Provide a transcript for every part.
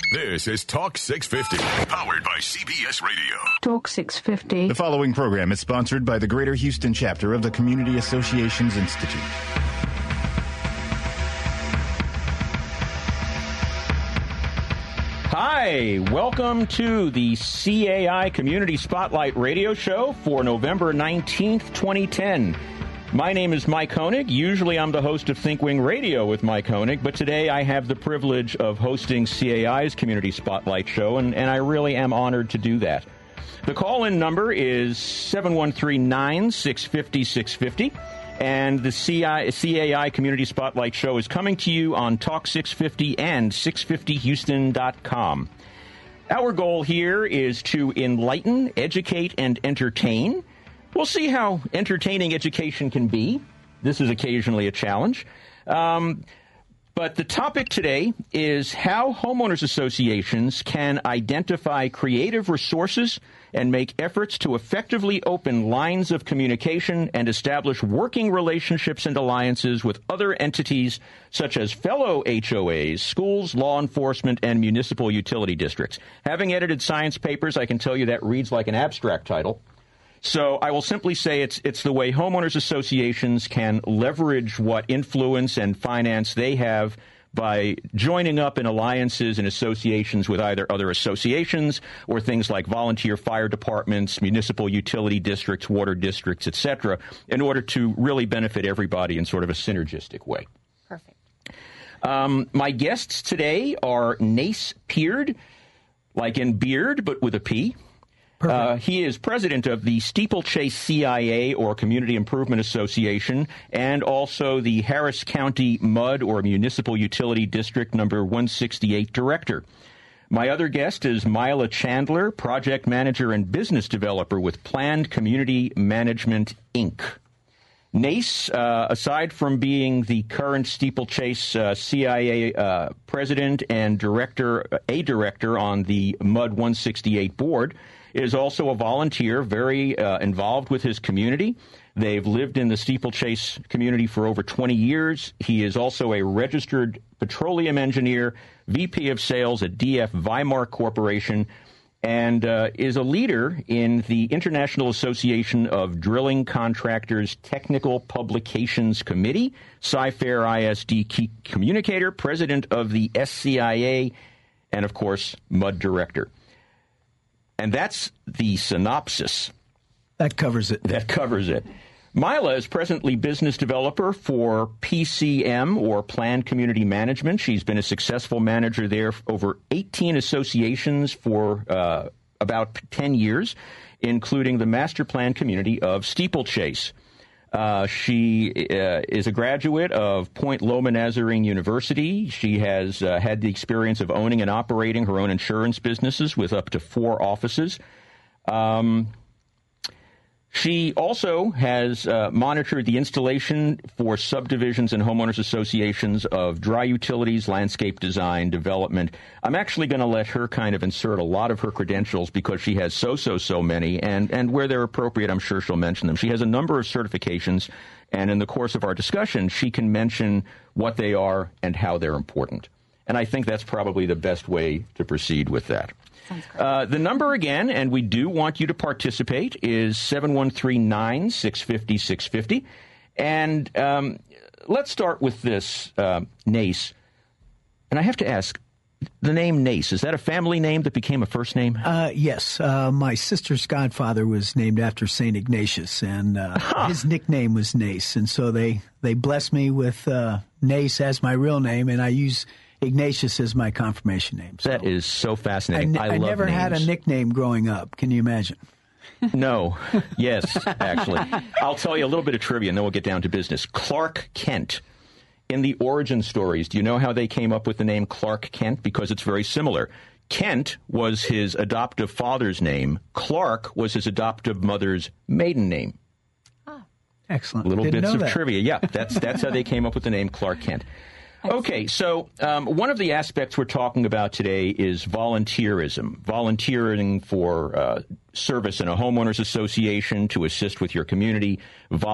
This is Talk 650, powered by CBS Radio. Talk 650. The following program is sponsored by the Greater Houston chapter of the Community Associations Institute. Hi, welcome to the CAI Community Spotlight Radio Show for November 19th, 2010. My name is Mike Honig. Usually I'm the host of ThinkWing Radio with Mike Honig, but today I have the privilege of hosting CAI's Community Spotlight Show, and I really am honored to do that. The call-in number is 713-9-650-650, and the CAI Community Spotlight Show is coming to you on Talk 650 and 650houston.com. Our goal here is to enlighten, educate, and entertain. We'll see how entertaining education can be. This is occasionally a challenge. But the topic today is how homeowners associations can identify creative resources and make efforts to effectively open lines of communication and establish working relationships and alliances with other entities such as fellow HOAs, schools, law enforcement, and municipal utility districts. Having edited science papers, I can tell you that reads like an abstract title. So I will simply say it's the way homeowners associations can leverage what influence and finance they have by joining up in alliances and associations with either other associations or things like volunteer fire departments, municipal utility districts, water districts, etc., in order to really benefit everybody in sort of a synergistic way. Perfect. My guests today are Nace Peard, like in beard, but with a P. He is president of the Steeplechase CIA, or Community Improvement Association, and also the Harris County MUD, or Municipal Utility District Number 168 director. My other guest is Mila Chandler, project manager and business developer with Planned Community Management, Inc. Nace, aside from being the current Steeplechase CIA president and director on the MUD 168 board, is also a volunteer, very involved with his community. They've lived in the Steeplechase community for over 20 years. He is also a registered petroleum engineer, VP of sales at DF Weimar Corporation, and is a leader in the International Association of Drilling Contractors Technical Publications Committee, Sci-Fair ISD key communicator, president of the SCIA, and, of course, MUD director. And that's the synopsis. That covers it. Mila is presently business developer for PCM, or Planned Community Management. She's been a successful manager there for over 18 associations for about 10 years, including the master plan community of Steeplechase. She is a graduate of Point Loma Nazarene University. She has had the experience of owning and operating her own insurance businesses with up to 4 offices. She also has monitored the installation for subdivisions and homeowners associations of dry utilities, landscape design, development. I'm actually going to let her kind of insert a lot of her credentials because she has so many, and where they're appropriate, I'm sure she'll mention them. She has a number of certifications, and in the course of our discussion, she can mention what they are and how they're important. And I think that's probably the best way to proceed with that. The number again, and we do want you to participate, is 713-9-650-650. And let's start with this, Nace. And I have to ask, the name Nace, is that a family name that became a first name? Yes. My sister's godfather was named after St. Ignatius, and his nickname was Nace. And so they blessed me with Nace as my real name, and I use Ignatius is my confirmation name. So that is so fascinating. I love never names. Had a nickname growing up. Can you imagine? No. Yes, actually. I'll tell you a little bit of trivia, and then we'll get down to business. Clark Kent. In the origin stories, do you know how they came up with the name Clark Kent? Because it's very similar. Kent was his adoptive father's name. Clark was his adoptive mother's maiden name. Ah, excellent. Little bits of trivia. Yeah, that's how they came up with the name Clark Kent. Okay, so one of the aspects we're talking about today is volunteerism, volunteering for service in a homeowners association to assist with your community,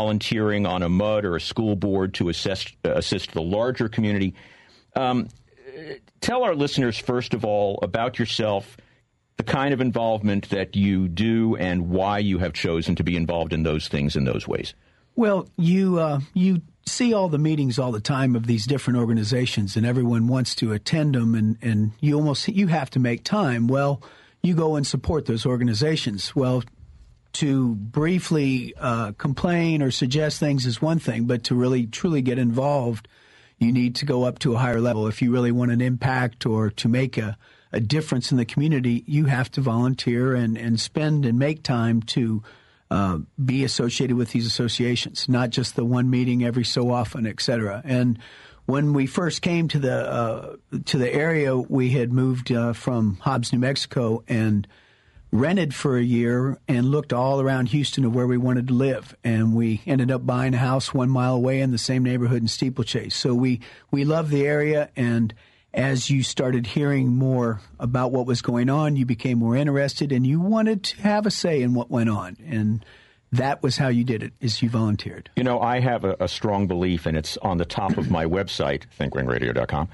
volunteering on a MUD or a school board to assist the larger community. tell our listeners, first of all, about yourself, the kind of involvement that you do, and why you have chosen to be involved in those things in those ways. Well, you see all the meetings all the time of these different organizations, and everyone wants to attend them, and you have to make time. Well, you go and support those organizations. Well, to briefly complain or suggest things is one thing, but to really truly get involved, you need to go up to a higher level. If you really want an impact or to make a difference in the community, you have to volunteer and spend and make time to be associated with these associations, not just the one meeting every so often, et cetera. And when we first came to the area, we had moved from Hobbs, New Mexico, and rented for a year and looked all around Houston of where we wanted to live. And we ended up buying a house 1 mile away in the same neighborhood in Steeplechase. So we love the area, and as you started hearing more about what was going on, you became more interested, and you wanted to have a say in what went on. And that was how you did it, is you volunteered. You know, I have a strong belief, and it's on the top of my website, thinkringradio.com.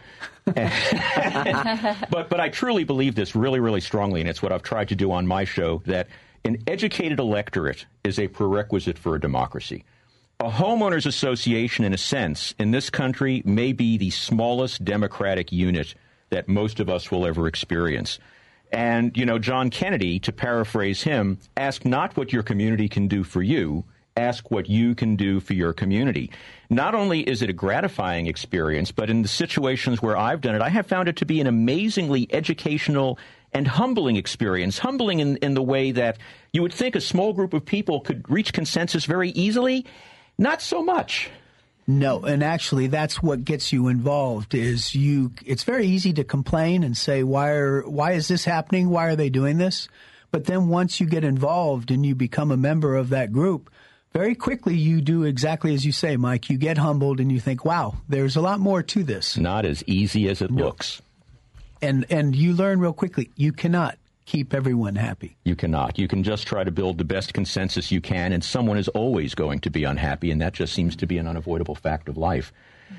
But I truly believe this really, really strongly, and it's what I've tried to do on my show, that an educated electorate is a prerequisite for a democracy. A homeowners association, in a sense, in this country may be the smallest democratic unit that most of us will ever experience. And, you know, John Kennedy, to paraphrase him, ask not what your community can do for you, ask what you can do for your community. Not only is it a gratifying experience, but in the situations where I've done it, I have found it to be an amazingly educational and humbling experience. Humbling in the way that you would think a small group of people could reach consensus very easily. Not so much. No, and actually that's what gets you involved is it's very easy to complain and say, why is this happening? Why are they doing this? But then once you get involved and you become a member of that group, very quickly you do exactly as you say, Mike. You get humbled and you think, wow, there's a lot more to this. Not as easy as it looks. And you learn real quickly, you cannot keep everyone happy. You cannot. You can just try to build the best consensus you can, and someone is always going to be unhappy, and that just seems to be an unavoidable fact of life.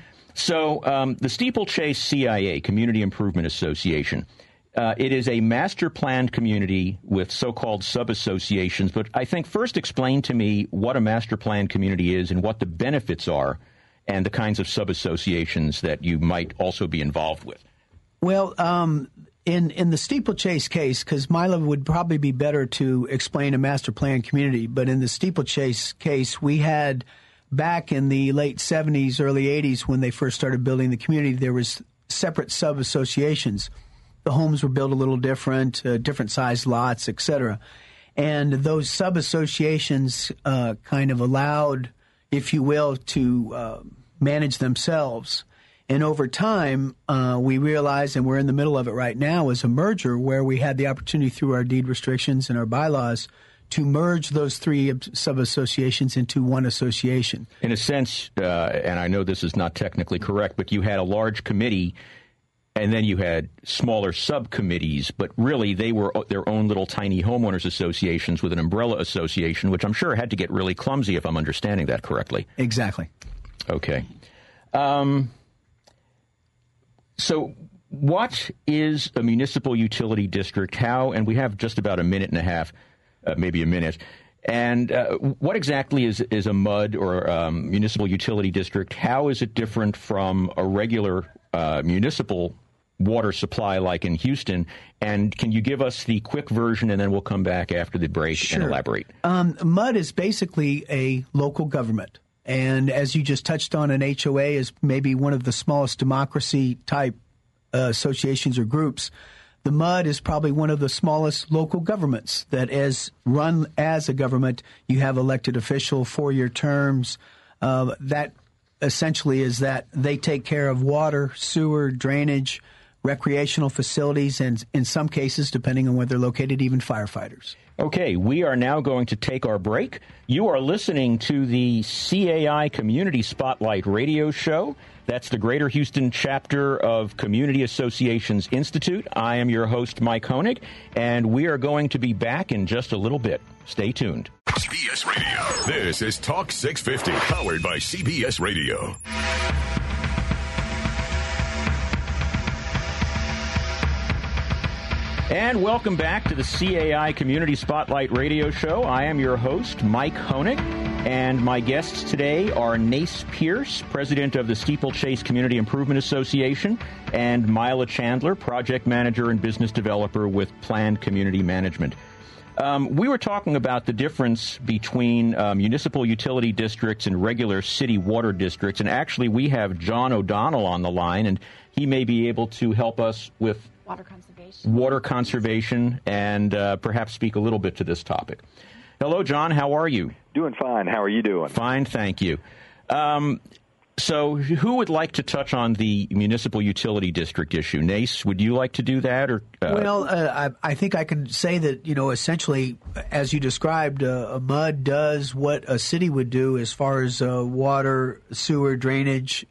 So the Steeplechase CIA, Community Improvement Association, it is a master-planned community with so-called sub-associations, but I think first explain to me what a master-planned community is and what the benefits are and the kinds of sub-associations that you might also be involved with. Well, in the Steeplechase case, because Mila would probably be better to explain a master plan community, but in the Steeplechase case, we had back in the late 70s, early 80s, when they first started building the community, there was separate sub-associations. The homes were built a little different, different sized lots, et cetera. And those sub-associations kind of allowed, if you will, to manage themselves. And over time, we realized, and we're in the middle of it right now, is a merger where we had the opportunity through our deed restrictions and our bylaws to merge those three sub-associations into one association. In a sense, and I know this is not technically correct, but you had a large committee and then you had smaller subcommittees, but really they were their own little tiny homeowners associations with an umbrella association, which I'm sure had to get really clumsy if I'm understanding that correctly. Exactly. Okay. So what is a municipal utility district? How, and we have just about a minute and a half, maybe a minute, and what exactly is a MUD or municipal utility district? How is it different from a regular municipal water supply like in Houston? And can you give us the quick version, and then we'll come back after the break and elaborate? MUD is basically a local government. And as you just touched on, an HOA is maybe one of the smallest democracy-type associations or groups. The MUD is probably one of the smallest local governments that is run as a government. You have elected official, 4-year terms. That essentially is that they take care of water, sewer, drainage, recreational facilities, and in some cases, depending on where they're located, even firefighters. Okay, we are now going to take our break. You are listening to the CAI Community Spotlight radio show. That's the Greater Houston chapter of Community Associations Institute. I am your host, Mike Honig, and we are going to be back in just a little bit. Stay tuned. CBS Radio. This is Talk 650, powered by CBS Radio. And welcome back to the CAI Community Spotlight Radio Show. I am your host, Mike Honig, and my guests today are Nace Pierce, president of the Steeplechase Community Improvement Association, and Mila Chandler, project manager and business developer with Planned Community Management. We were talking about the difference between municipal utility districts and regular city water districts, and actually we have John O'Donnell on the line, and he may be able to help us with water conservation and perhaps speak a little bit to this topic. Hello, John. How are you? Doing fine. How are you doing? Fine, thank you. So who would like to touch on the municipal utility district issue? Nace, would you like to do that? Or I think I can say that, essentially, as you described, a MUD does what a city would do as far as water, sewer, drainage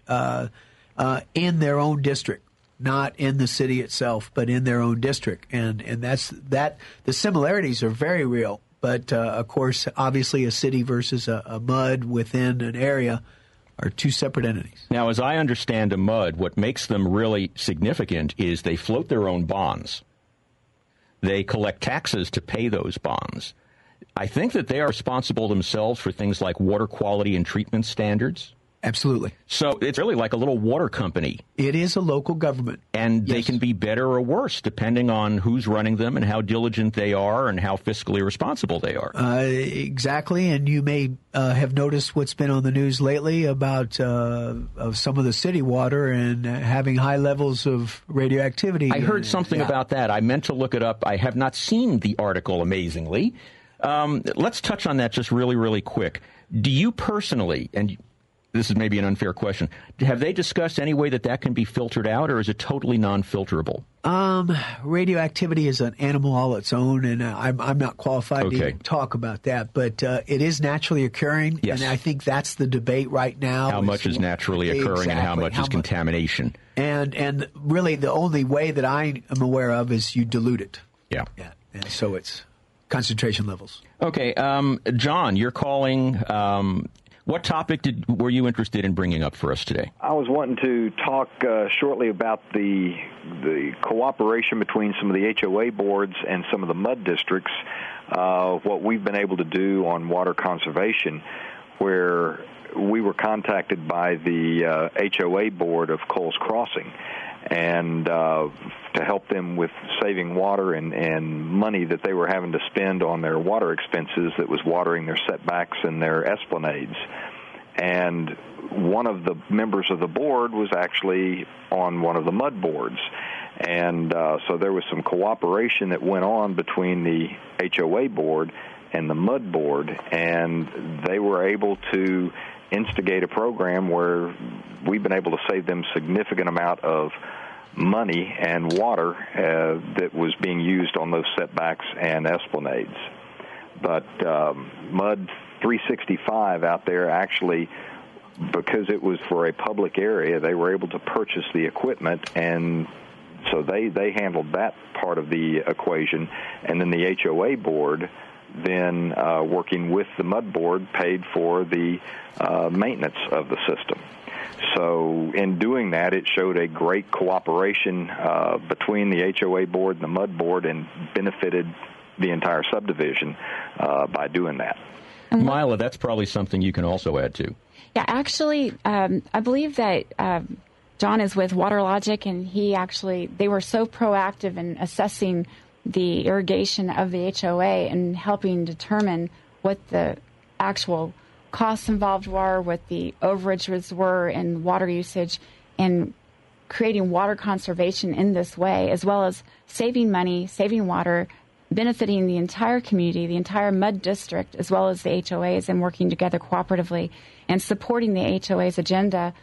in their own district. Not in the city itself, but in their own district. And that's that. The similarities are very real. But, of course, obviously a city versus a MUD within an area are two separate entities. Now, as I understand a MUD, what makes them really significant is they float their own bonds. They collect taxes to pay those bonds. I think that they are responsible themselves for things like water quality and treatment standards. Absolutely. So it's really like a little water company. It is a local government. And they can be better or worse depending on who's running them and how diligent they are and how fiscally responsible they are. Exactly. And you may have noticed what's been on the news lately about of some of the city water and having high levels of radioactivity. I heard something about that. I meant to look it up. I have not seen the article, amazingly. Let's touch on that just really, really quick. Do you personally, and this is maybe an unfair question, have they discussed any way that can be filtered out, or is it totally non-filterable? Radioactivity is an animal all its own, and I'm not qualified to even talk about that. But it is naturally occurring, and I think that's the debate right now. How much is naturally occurring and how much is contamination? And really the only way that I am aware of is you dilute it. Yeah. And so it's concentration levels. Okay. John, you're calling... what topic were you interested in bringing up for us today? I was wanting to talk shortly about the cooperation between some of the HOA boards and some of the MUD districts, what we've been able to do on water conservation, where we were contacted by the HOA board of Coles Crossing and to help them with saving water and money that they were having to spend on their water expenses that was watering their setbacks and their esplanades. And one of the members of the board was actually on one of the MUD boards. And so there was some cooperation that went on between the HOA board and the MUD board, and they were able to instigate a program where we've been able to save them significant amount of money and water that was being used on those setbacks and esplanades. But MUD 365 out there actually, because it was for a public area, they were able to purchase the equipment, and so they handled that part of the equation. And then the HOA board, then working with the MUD board, paid for the maintenance of the system. So in doing that, it showed a great cooperation between the HOA board and the MUD board, and benefited the entire subdivision by doing that. Mila, that's probably something you can also add to. Yeah, actually, I believe that John is with WaterLogic, and they were so proactive in assessing the irrigation of the HOA and helping determine what the actual costs involved were, what the overages were in water usage, and creating water conservation in this way, as well as saving money, saving water, benefiting the entire community, the entire MUD district, as well as the HOAs, and working together cooperatively and supporting the HOA's agenda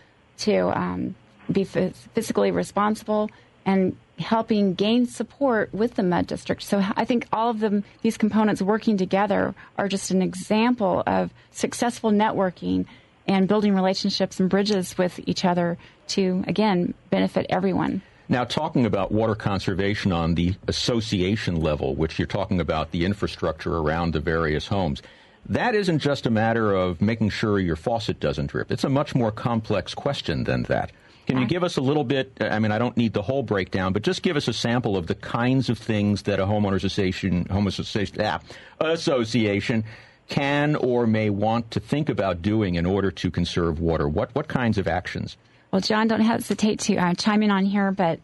to be fiscally responsible and helping gain support with the MUD district. So I think all of these components working together are just an example of successful networking and building relationships and bridges with each other to, again, benefit everyone. Now, talking about water conservation on the association level, which you're talking about the infrastructure around the various homes, that isn't just a matter of making sure your faucet doesn't drip. It's a much more complex question than that. Can you give us a little bit, I mean, I don't need the whole breakdown, but just give us a sample of the kinds of things that a homeowners association can or may want to think about doing in order to conserve water? What kinds of actions? Well, John, don't hesitate to chime in on here, but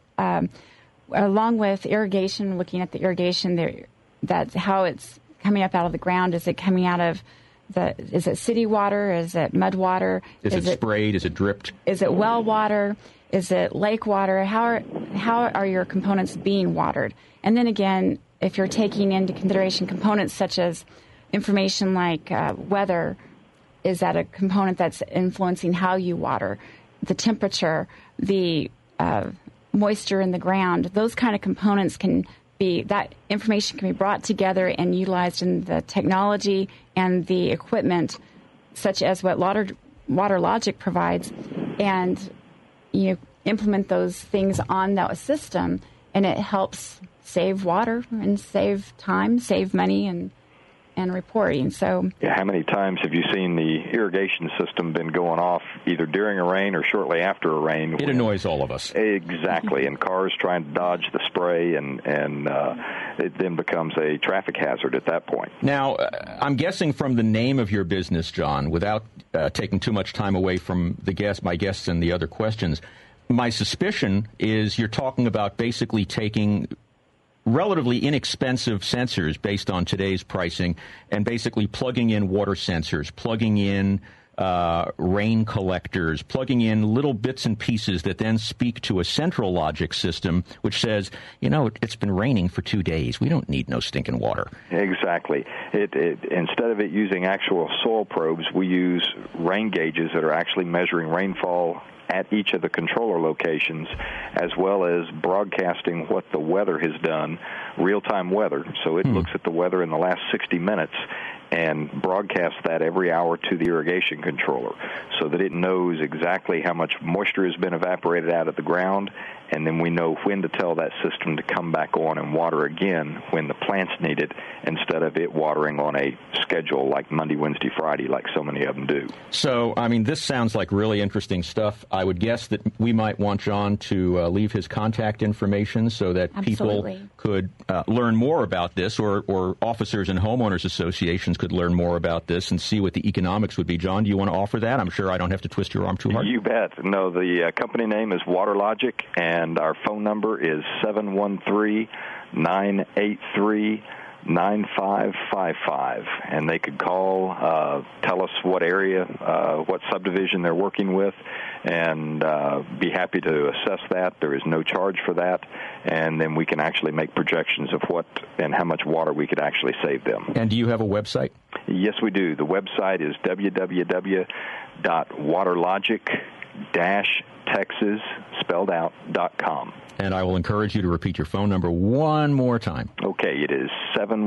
along with irrigation, looking at the irrigation, that's how it's coming up out of the ground. Is it coming out of is it city water? Is it mud water? Is it sprayed? Is it dripped? Is it well water? Is it lake water? How are your components being watered? And then again, if you're taking into consideration components such as information like weather, is that a component that's influencing how you water? The temperature, the moisture in the ground, those kind of components that information can be brought together and utilized in the technology and the equipment, such as what WaterLogic provides, and you implement those things on that system, and it helps save water and save time, save money, and reporting. So, how many times have you seen the irrigation system been going off either during a rain or shortly after a rain? It annoys all of us. Exactly, and cars trying to dodge the spray, and it then becomes a traffic hazard at that point. Now, I'm guessing from the name of your business, John, without taking too much time away from my guests and the other questions, my suspicion is you're talking about basically taking relatively inexpensive sensors based on today's pricing and basically plugging in water sensors, plugging in rain collectors, plugging in little bits and pieces that then speak to a central logic system which says, it's been raining for 2 days. We don't need no stinking water. Exactly. Instead of it using actual soil probes, we use rain gauges that are actually measuring rainfall at each of the controller locations, as well as broadcasting what the weather has done, real-time weather. So it looks at the weather in the last 60 minutes and broadcasts that every hour to the irrigation controller so that it knows exactly how much moisture has been evaporated out of the ground, and then we know when to tell that system to come back on and water again when the plants need it, instead of it watering on a schedule like Monday, Wednesday, Friday, like so many of them do. So, this sounds like really interesting stuff. I would guess that we might want John to leave his contact information so that Absolutely. people could learn more about this, or officers and homeowners associations could learn more about this and see what the economics would be. John, do you want to offer that? I'm sure I don't have to twist your arm too hard. You bet. No, the company name is WaterLogic, and our phone number is 713-983-9555, and they could call, tell us what area, what subdivision they're working with, and be happy to assess that. There is no charge for that, and then we can actually make projections of what and how much water we could actually save them. And do you have a website? Yes, we do. The website is www.waterlogic-texas.com. And I will encourage you to repeat your phone number one more time. Okay, it is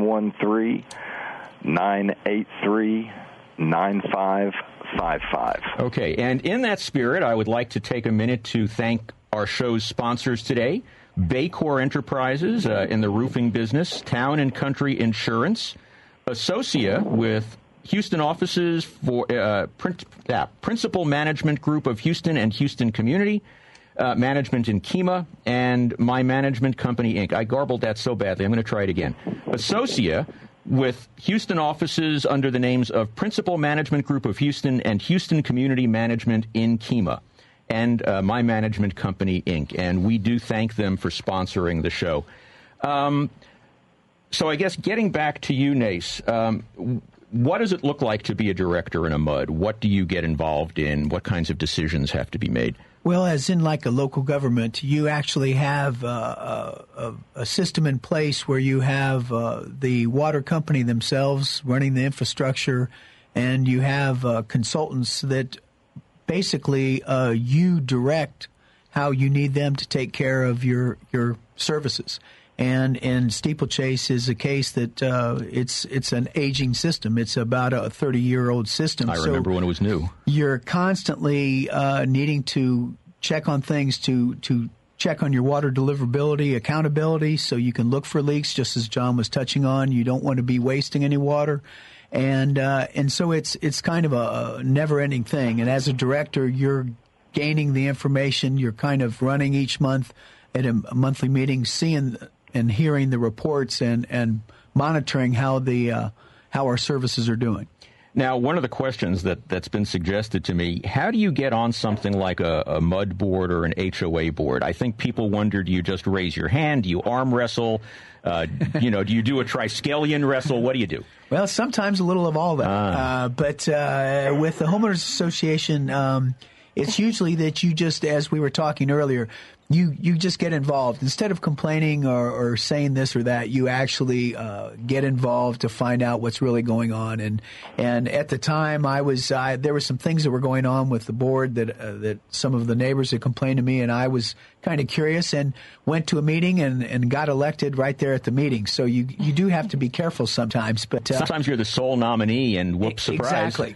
713-983-9555. Okay, and in that spirit, I would like to take a minute to thank our show's sponsors today, Baycor Enterprises in the roofing business, Town and Country Insurance, Associa with Houston offices for Principal Management Group of Houston and Houston Community, Management in Kemah, and My Management Company, Inc. I garbled that so badly. I'm going to try it again. Associa with Houston offices under the names of Principal Management Group of Houston and Houston Community Management in Kemah, and My Management Company, Inc. And we do thank them for sponsoring the show. So I guess getting back to you, Nace, what does it look like to be a director in a MUD? What do you get involved in? What kinds of decisions have to be made? Well, as in like a local government, you actually have a system in place where you have the water company themselves running the infrastructure, and you have consultants that basically you direct how you need them to take care of your services. And in Steeplechase is a case that it's an aging system. It's about a 30-year-old system. I remember when it was new. You're constantly needing to check on things, to check on your water deliverability, accountability, so you can look for leaks, just as John was touching on. You don't want to be wasting any water. And so it's kind of a never-ending thing. And as a director, you're gaining the information. You're kind of running each month at a monthly meeting, seeing and hearing the reports and monitoring how our services are doing. Now, one of the questions that's been suggested to me, how do you get on something like a MUD board or an HOA board? I think people wonder, do you just raise your hand? Do you arm wrestle? Do you do a Triskelion wrestle? What do you do? Well, sometimes a little of all that. But with the Homeowners Association, it's usually that you just, as we were talking earlier, you just get involved. Instead of complaining or saying this or that, you actually get involved to find out what's really going on. And at the time, there were some things that were going on with the board that some of the neighbors had complained to me, and I was kind of curious and went to a meeting and got elected right there at the meeting. So you do have to be careful sometimes. But sometimes you're the sole nominee, and whoops, surprise. Exactly.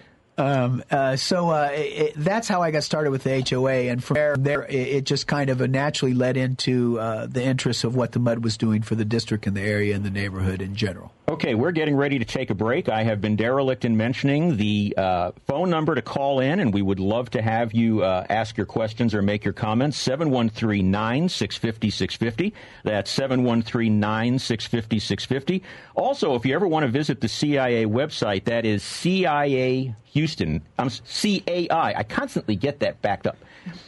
That's how I got started with the HOA, and from there it just kind of naturally led into the interest of what the MUD was doing for the district and the area and the neighborhood in general. Okay, we're getting ready to take a break. I have been derelict in mentioning the phone number to call in, and we would love to have you ask your questions or make your comments. 713-9-650-650. That's 713-9-650-650. Also, if you ever want to visit the CIA website, that is CIA Houston. CAI. I constantly get that backed up.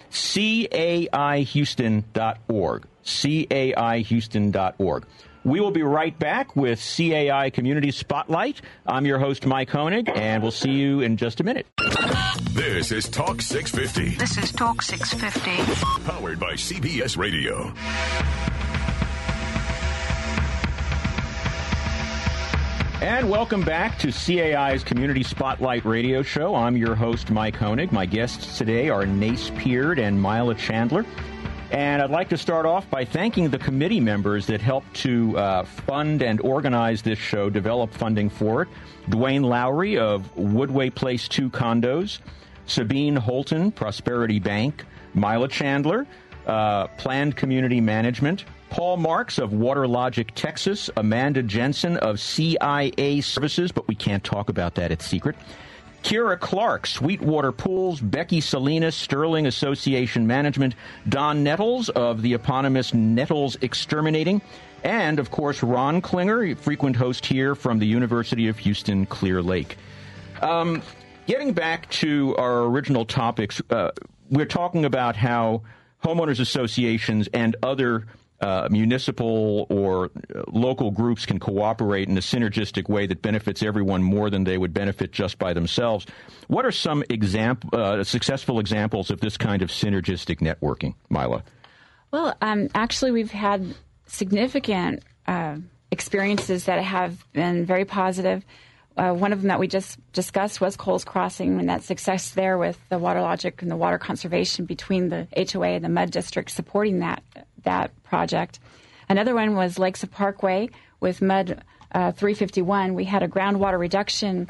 CAIHouston.org. CAIHouston.org. We will be right back with CAI Community Spotlight. I'm your host, Mike Honig, and we'll see you in just a minute. This is Talk 650. This is Talk 650. Powered by CBS Radio. And welcome back to CAI's Community Spotlight radio show. I'm your host, Mike Honig. My guests today are Nace Peard and Mila Chandler. And I'd like to start off by thanking the committee members that helped to fund and organize this show, develop funding for it. Dwayne Lowry of Woodway Place 2 Condos, Sabine Holton, Prosperity Bank, Mila Chandler, Planned Community Management, Paul Marks of WaterLogic Texas, Amanda Jensen of CIA Services, but we can't talk about that, it's secret. Kira Clark, Sweetwater Pools, Becky Salinas, Sterling Association Management, Don Nettles of the eponymous Nettles Exterminating, and, of course, Ron Klinger, a frequent host here from the University of Houston, Clear Lake. Getting back to our original topics, we're talking about how homeowners associations and other municipal or local groups can cooperate in a synergistic way that benefits everyone more than they would benefit just by themselves. What are some successful examples of this kind of synergistic networking, Mila? Well, actually, we've had significant experiences that have been very positive. One of them that we just discussed was Coles Crossing, and that success there with the WaterLogic and the water conservation between the HOA and the MUD district supporting that project. Another one was Lakes of Parkway with MUD 351. We had a groundwater reduction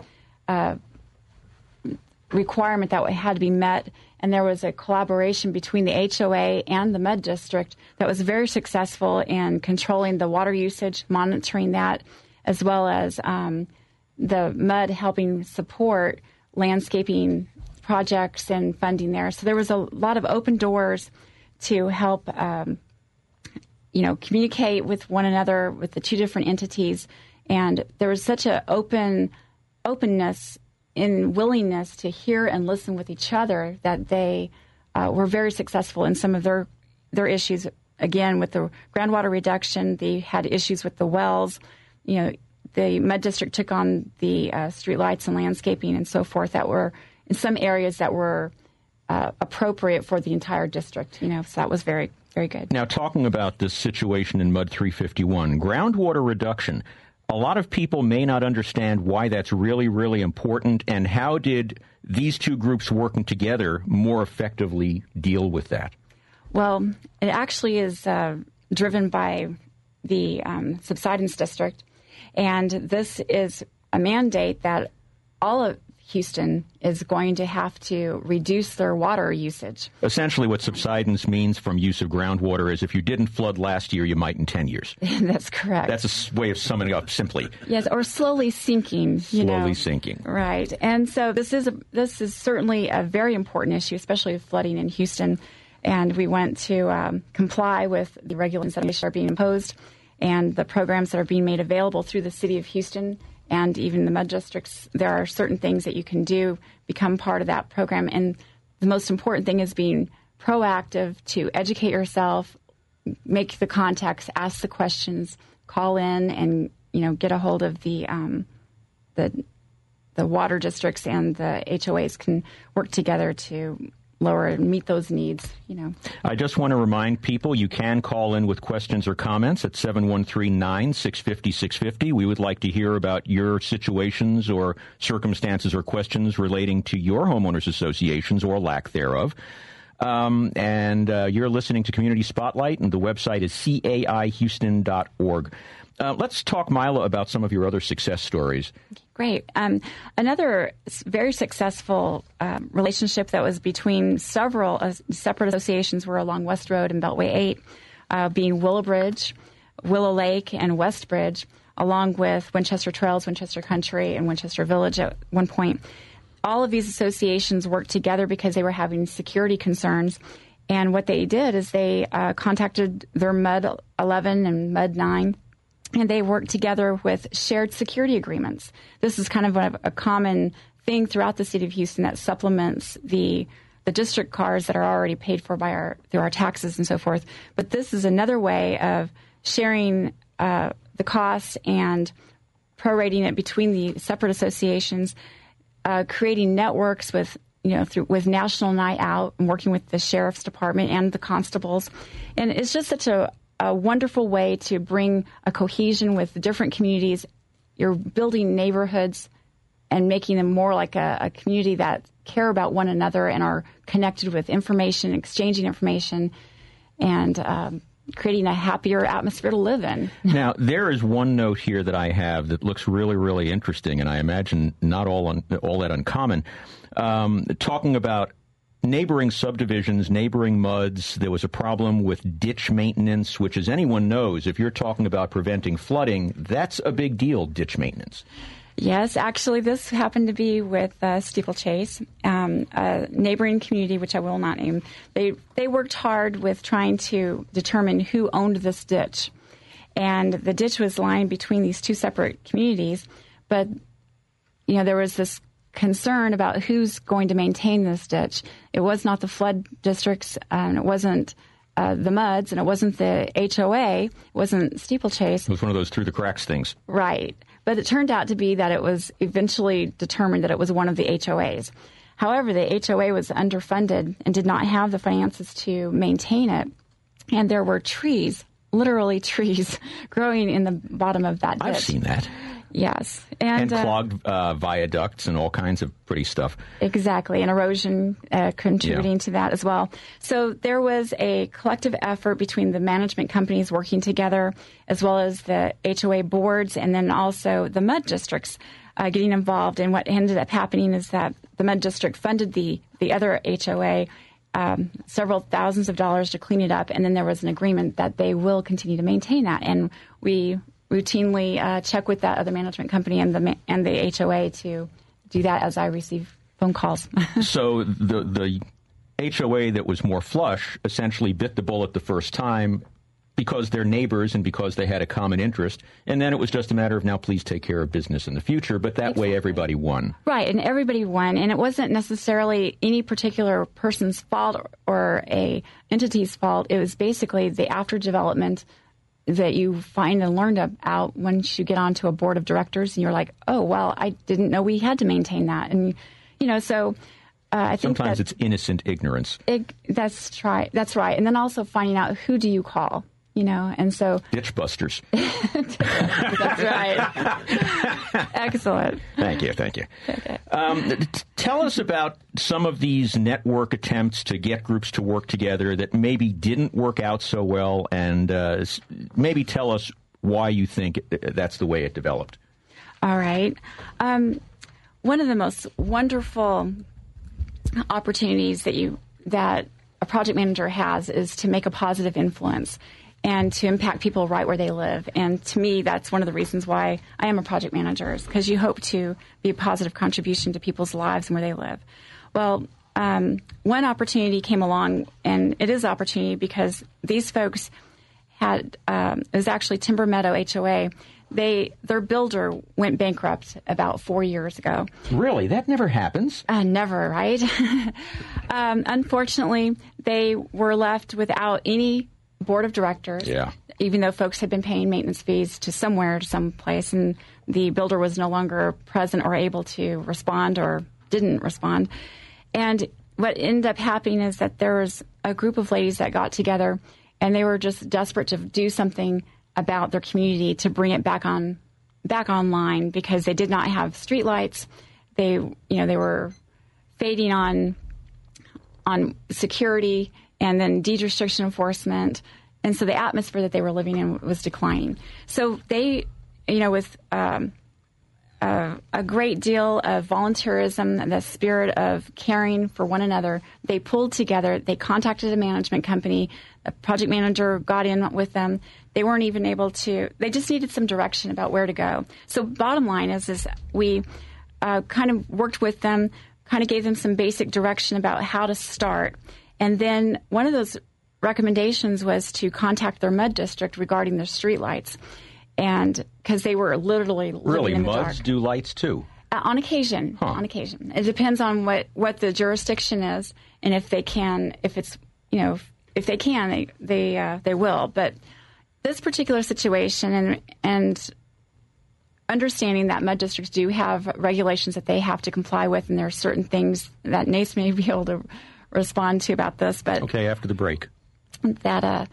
requirement that had to be met, and there was a collaboration between the HOA and the MUD district that was very successful in controlling the water usage, monitoring that, as well as the MUD helping support landscaping projects and funding there. So there was a lot of open doors to help communicate with one another, with the two different entities. And there was such an openness and willingness to hear and listen with each other that they were very successful in some of their issues. Again, with the groundwater reduction, they had issues with the wells. The MUD district took on the street lights and landscaping and so forth that were in some areas that were appropriate for the entire district. So that was very, very good. Now, talking about this situation in MUD 351, groundwater reduction, a lot of people may not understand why that's really, really important, and how did these two groups working together more effectively deal with that? Well, it actually is driven by the subsidence district, and this is a mandate that all of Houston is going to have to reduce their water usage. Essentially, what subsidence means from use of groundwater is if you didn't flood last year, you might in 10 years. That's correct. That's a way of summing up simply. Yes, or slowly sinking. Slowly sinking. Right. And so this is certainly a very important issue, especially with flooding in Houston. And we went to comply with the regulations that are being imposed and the programs that are being made available through the city of Houston and even the mud districts. There are certain things that you can do, become part of that program. And the most important thing is being proactive to educate yourself, make the contacts, ask the questions, call in, and get a hold of the water districts, and the HOAs can work together to lower and meet those needs. I just want to remind people you can call in with questions or comments at 713-9-650-650. We would like to hear about your situations or circumstances or questions relating to your homeowners associations or lack thereof. And you're listening to Community Spotlight, and the website is caihouston.org. Let's talk, Mila, about some of your other success stories. Great. Another very successful relationship that was between several separate associations were along West Road and Beltway 8, being Willowbridge, Willow Lake, and Westbridge, along with Winchester Trails, Winchester Country, and Winchester Village at one point. All of these associations worked together because they were having security concerns. And what they did is they contacted their MUD 11 and MUD 9, and they work together with shared security agreements. This is kind of a common thing throughout the city of Houston that supplements the district cars that are already paid for through our taxes and so forth. But this is another way of sharing the cost and prorating it between the separate associations, creating networks with with National Night Out and working with the Sheriff's Department and the constables. And it's just such a wonderful way to bring a cohesion with the different communities. You're building neighborhoods and making them more like a community that care about one another and are connected with information, exchanging information, and creating a happier atmosphere to live in. Now, there is one note here that I have that looks really, really interesting, and I imagine not all that uncommon. Talking about neighboring subdivisions, neighboring MUDs, there was a problem with ditch maintenance, which, as anyone knows, if you're talking about preventing flooding, that's a big deal, ditch maintenance. Yes, actually, this happened to be with Steeplechase, a neighboring community, which I will not name. They worked hard with trying to determine who owned this ditch. And the ditch was lying between these two separate communities, but there was this concern about who's going to maintain this ditch. It was not the flood districts, and it wasn't the MUDs, and it wasn't the HOA, it wasn't Steeplechase. It was one of those through the cracks things. Right. But it turned out to be that it was eventually determined that it was one of the HOAs. However, the HOA was underfunded and did not have the finances to maintain it. And there were trees, literally trees, growing in the bottom of that ditch. I've seen that. Yes. And clogged viaducts and all kinds of pretty stuff. Exactly, and erosion contributing to that as well. So there was a collective effort between the management companies working together, as well as the HOA boards, and then also the MUD districts getting involved. And what ended up happening is that the MUD district funded the other HOA several thousands of dollars to clean it up, and then there was an agreement that they will continue to maintain that. And we routinely check with that other management company and the HOA to do that as I receive phone calls. So the HOA that was more flush essentially bit the bullet the first time because they're neighbors and because they had a common interest. And then it was just a matter of now please take care of business in the future. But that way everybody won. Right, and everybody won. And it wasn't necessarily any particular person's fault or a entity's fault. It was basically the after development that you find and learn about once you get onto a board of directors and you're like, oh, well, I didn't know we had to maintain that. And, so I think sometimes it's innocent ignorance. That's right. And then also finding out who do you call, and so. Ditch busters. That's right. Excellent. Thank you. Okay. Tell us about some of these network attempts to get groups to work together that maybe didn't work out so well, and maybe tell us why you think that's the way it developed. All right. one of the most wonderful opportunities that a project manager has is to make a positive influence and to impact people right where they live. And to me, that's one of the reasons why I am a project manager, is because you hope to be a positive contribution to people's lives and where they live. Well, one opportunity came along, and it is an opportunity because these folks had, it was actually Timber Meadow HOA. Their builder went bankrupt about 4 years ago. Really? That never happens? Never, right? Unfortunately, they were left without any board of directors. Yeah. Even though folks had been paying maintenance fees to some place, and the builder was no longer present or able to respond or didn't respond. And what ended up happening is that there was a group of ladies that got together, and they were just desperate to do something about their community to bring it back online, because they did not have streetlights. They were fading on security and then deed restriction enforcement, and so the atmosphere that they were living in was declining. So they, with a great deal of volunteerism and the spirit of caring for one another, they pulled together. They contacted a management company. A project manager got in with them. They weren't even able to. They just needed some direction about where to go. So bottom line is we kind of worked with them, kind of gave them some basic direction about how to start. And then one of those recommendations was to contact their MUD district regarding their streetlights. And because they were literally living in the dark. MUDs do lights too? On occasion. Huh. On occasion. It depends on what the jurisdiction is, and if they can, if they can, they will. But this particular situation and understanding that MUD districts do have regulations that they have to comply with, and there are certain things that NACE may be able to respond to about this. But okay, after the break. That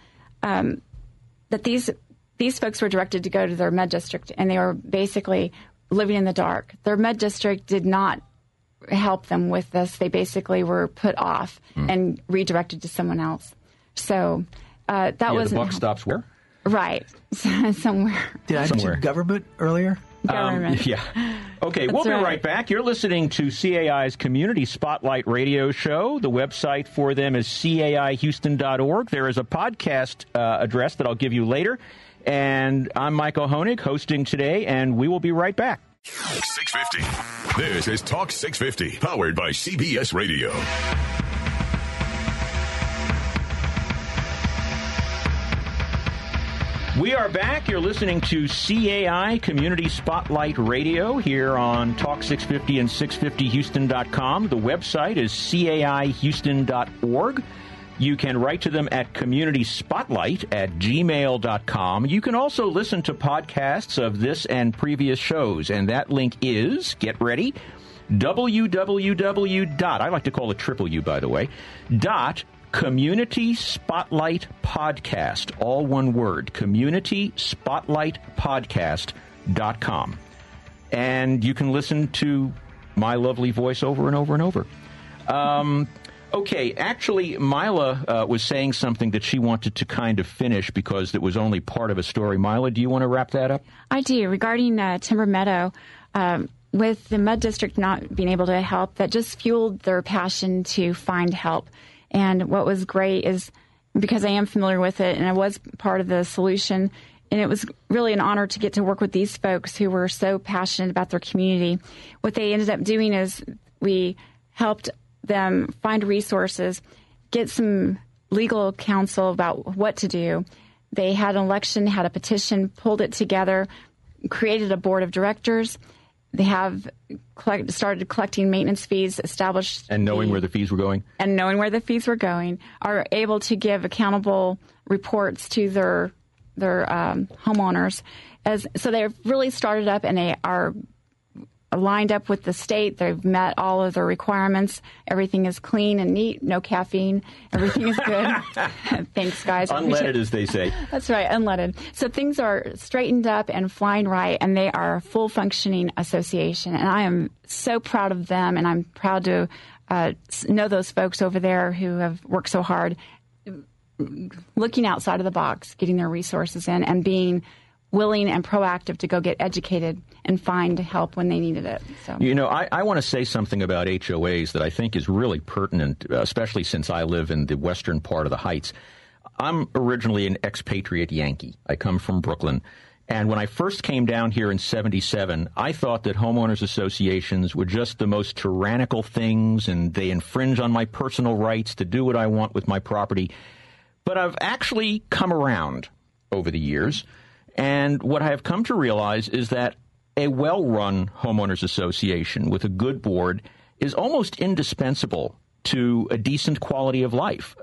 these folks were directed to go to their MUD district, and they were basically living in the dark. Their MUD district did not help them with this. They basically were put off and redirected to someone else. So that wasn't. The buck stops where? Right. Somewhere. Did I mention government earlier? Government. Yeah. Okay, we'll be right back. You're listening to CAI's Community Spotlight radio show. The website for them is caihouston.org. There is a podcast address that I'll give you later. And I'm Michael Honig, hosting today, and we will be right back. 650. This is Talk 650, powered by CBS Radio. We are back. You're listening to CAI Community Spotlight Radio here on Talk 650 and 650houston.com. The website is caihouston.org. You can write to them at communityspotlight@gmail.com. You can also listen to podcasts of this and previous shows, and that link is, get ready, www. I like to call it triple U, by the way, Community Spotlight Podcast, all one word, communityspotlightpodcast.com. And you can listen to my lovely voice over and over and over. Okay, actually, Mila was saying something that she wanted to kind of finish because it was only part of a story. Mila, do you want to wrap that up? I do. Regarding Timber Meadow, with the MUD district not being able to help, that just fueled their passion to find help. And what was great is, because I am familiar with it and I was part of the solution, and it was really an honor to get to work with these folks who were so passionate about their community. What they ended up doing is we helped them find resources, get some legal counsel about what to do. They had an election, had a petition, pulled it together, created a board of directors. They have started collecting maintenance fees, established... And knowing where the fees were going? And knowing where the fees were going, are able to give accountable reports to their homeowners. So they've really started up, and they are lined up with the state. They've met all of their requirements. Everything is clean and neat, no caffeine. Everything is good. Thanks, guys. Unleaded, as they say. That's right, unleaded. So things are straightened up and flying right, and they are a full-functioning association. And I am so proud of them, and I'm proud to know those folks over there who have worked so hard, looking outside of the box, getting their resources in, and being willing and proactive to go get educated and find help when they needed it. So, I want to say something about HOAs that I think is really pertinent, especially since I live in the western part of the Heights. I'm originally an expatriate Yankee. I come from Brooklyn. And when I first came down here in 77, I thought that homeowners associations were just the most tyrannical things, and they infringe on my personal rights to do what I want with my property. But I've actually come around over the years, and what I have come to realize is that a well-run homeowners association with a good board is almost indispensable to a decent quality of life.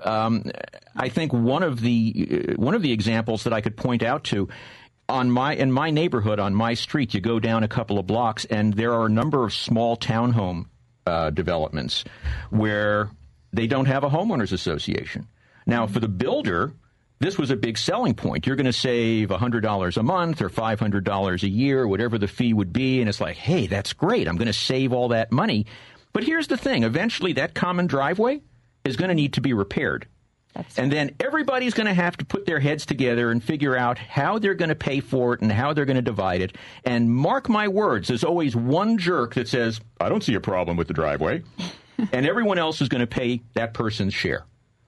I think one of the examples that I could point out to in my neighborhood, on my street, you go down a couple of blocks, and there are a number of small townhome developments where they don't have a homeowners association. Now, for the builder, this was a big selling point. You're going to save $100 a month or $500 a year, whatever the fee would be, and it's like, hey, that's great. I'm going to save all that money. But here's the thing. Eventually, that common driveway is going to need to be repaired. And then everybody's going to have to put their heads together and figure out how they're going to pay for it and how they're going to divide it. And mark my words, there's always one jerk that says, I don't see a problem with the driveway. And everyone else is going to pay that person's share.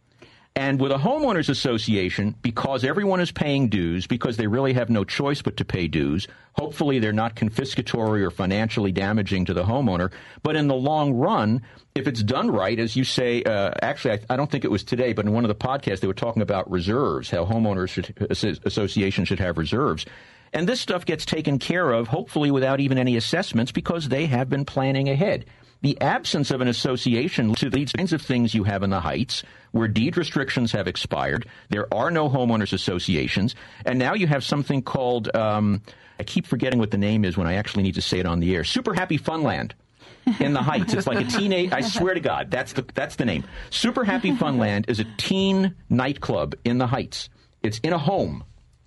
And with a homeowners association, because everyone is paying dues, because they really have no choice but to pay dues, hopefully they're not confiscatory or financially damaging to the homeowner. But in the long run, if it's done right, as you say, actually, I don't think it was today, but in one of the podcasts, they were talking about reserves, how homeowners associations should have reserves. And this stuff gets taken care of, hopefully without even any assessments, because they have been planning ahead. The absence of an association to these kinds of things you have in the Heights, where deed restrictions have expired, there are no homeowners associations, and now you have something called, I keep forgetting what the name is when I actually need to say it on the air, Super Happy Funland in the Heights. It's like a teenage, I swear to God, that's the name. Super Happy Funland is a teen nightclub in the Heights. It's in a home,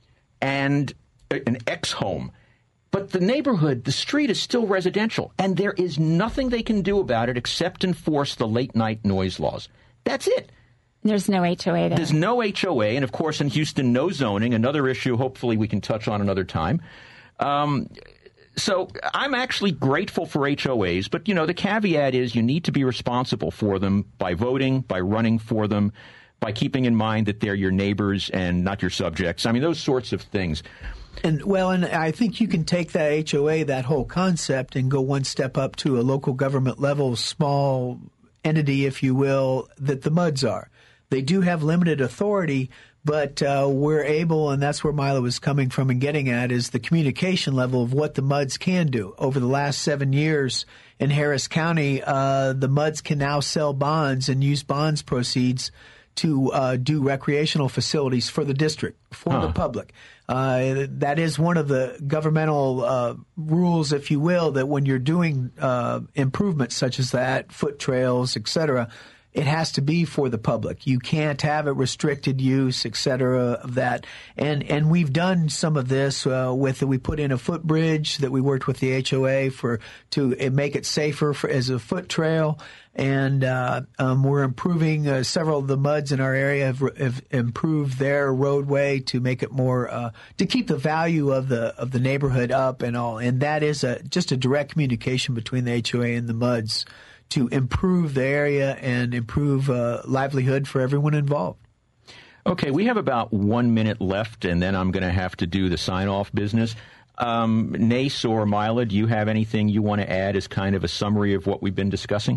and an ex-home. But the neighborhood, the street is still residential, and there is nothing they can do about it except enforce the late-night noise laws. That's it. There's no HOA there. There's no HOA, and of course in Houston, no zoning, another issue hopefully we can touch on another time. So I'm actually grateful for HOAs, but, the caveat is you need to be responsible for them by voting, by running for them, by keeping in mind that they're your neighbors and not your subjects. I mean, those sorts of things. And I think you can take that HOA, that whole concept, and go one step up to a local government level, small entity, if you will, that the MUDs are. They do have limited authority, but we're able, and that's where Mila was coming from and getting at, is the communication level of what the MUDs can do. Over the last 7 years in Harris County, the MUDs can now sell bonds and use bonds proceeds to do recreational facilities for the district, for the public. That is one of the governmental rules, if you will, that when you're doing improvements such as that, foot trails, et cetera, it has to be for the public. You can't have a restricted use, et cetera, of that. And we've done some of this we put in a footbridge that we worked with the HOA to make it safer as a foot trail. And we're improving several of the MUDs in our area have improved their roadway to make it more to keep the value of the neighborhood up and all. And that is just a direct communication between the HOA and the MUDs to improve the area and improve livelihood for everyone involved. Okay, we have about 1 minute left, and then I'm going to have to do the sign-off business. Nace or Mila, do you have anything you want to add as kind of a summary of what we've been discussing?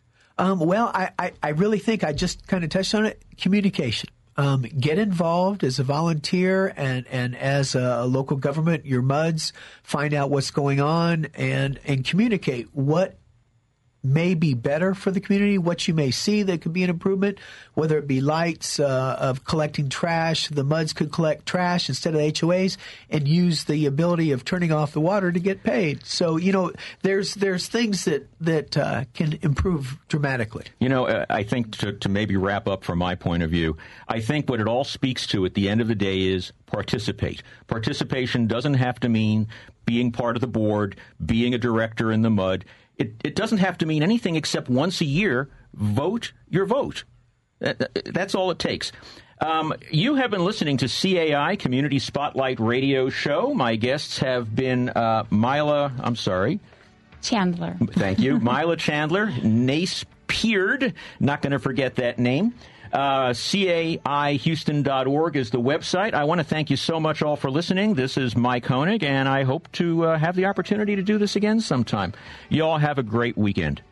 I really think I just kind of touched on it. Communication. Get involved as a volunteer and as a local government, your MUDs, find out what's going on and communicate what may be better for the community, what you may see that could be an improvement, whether it be lights of collecting trash. The MUDs could collect trash instead of HOAs and use the ability of turning off the water to get paid. So, there's things that can improve dramatically. I think to maybe wrap up from my point of view, I think what it all speaks to at the end of the day is participate. Participation doesn't have to mean being part of the board, being a director in the MUD. It doesn't have to mean anything except once a year, vote your vote. That's all it takes. You have been listening to CAI Community Spotlight Radio Show. My guests have been Chandler. Thank you. Mila Chandler, Nace Peard, not going to forget that name. CAIHouston.org is the website. I want to thank you so much all for listening. This is Mike Honig, and I hope to have the opportunity to do this again sometime. You all have a great weekend.